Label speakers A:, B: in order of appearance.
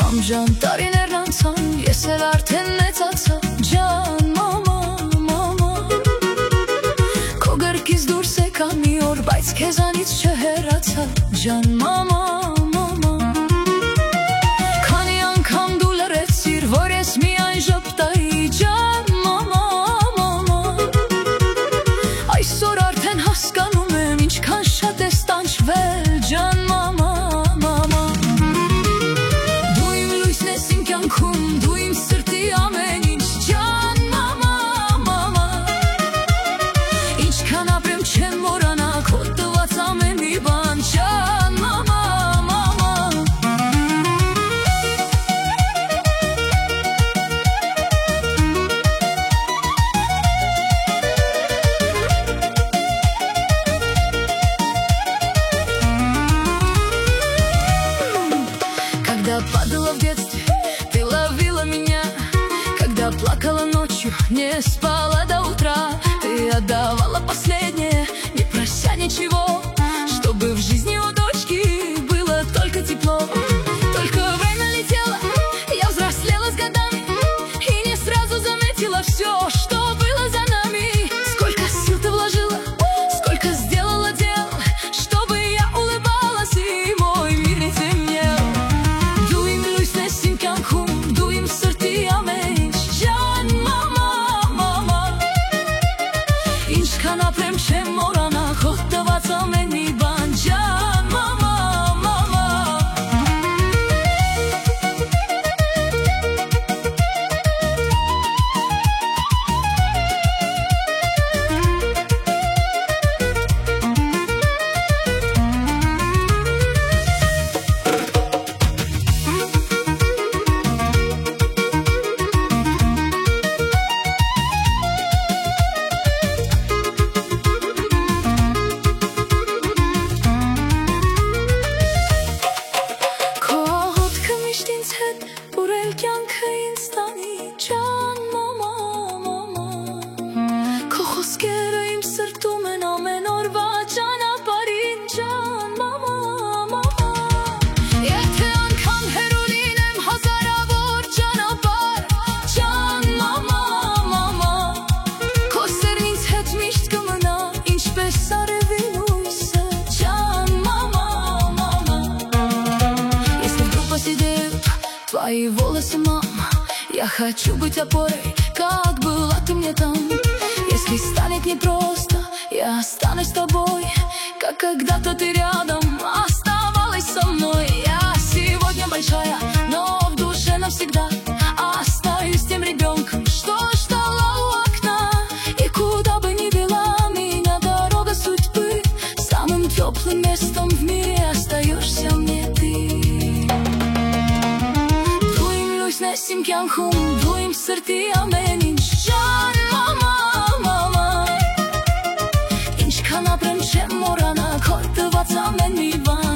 A: Ամժան տարիներն անցան, ես էլ արդեն մեծացա, ջան մամա, մամա։ Քո գրկից դուրս եկա մի օր, բայց քեզանից չհեռացա, ջան մամա, մամա։ Քանի անգամ դու լռեցիր, որ ես միայն ժպտայի, ջան մամա, մամա։ Այսօր արդեն հասկանում եմ, ինչքան շատ ես տանջվել, ջան մամա, մամա։ Դու իմ սրտի ամեն ինչ, ջան մամա, մամա։ Ինչքան ապրեմ չեմ մոռանա քո տված ամեն մի բան, ջան մամա, մամա։ Когда падала в детстве, ты ловила меня, когда плакала ночью, не спала до утра. Ты отдавала последнее, не прося ничего, чтобы в жизни у дочки было только тепло. Только время летело, я взрослела с годами и не сразу заметила все, что было за нами. Сколько сил ты вложила, сколько сделала дел, чтобы я улыбалась и мой мир не темнел. Duyim sırtı ameş, jan mama, mama. İnşkan aprem çem orana, khotta vatsam eni ban, jan mama, mama. Ուրել կյանքը ինձ տանի, ջան մամա, մամա։ Քո խոսքերը իմ սրտում են ամեն օրվա ճանապարհին, ջան մամա, մամա։ Եթե անգամ հեռու լինեմ հազարավոր ճանապարհ, ջան մամա, մամա։ Քո սերն ինձ հետ միշտ կմնա, ինչպես արևի լույսը, ջան мама, мама. Если вдруг посидеют твои волосы, мама, я хочу быть опорой, как была ты мне там. Если станет непросто, я останусь с тобой, как когда-то ты рядом оставалась со мной. Я сегодня большая, но в душе навсегда остаюсь тем ребенком, что ждала у окна. И куда бы ни вела меня дорога судьбы, самым теплым местом в мире остаешься мне ты. Նեսիմ կյանքում, դու իմ սրտի ամեն ինչ, ջան մամա, մամա։ Ինչքան ապրեմ չեմ մոռանա քո տված ամեն մի բան,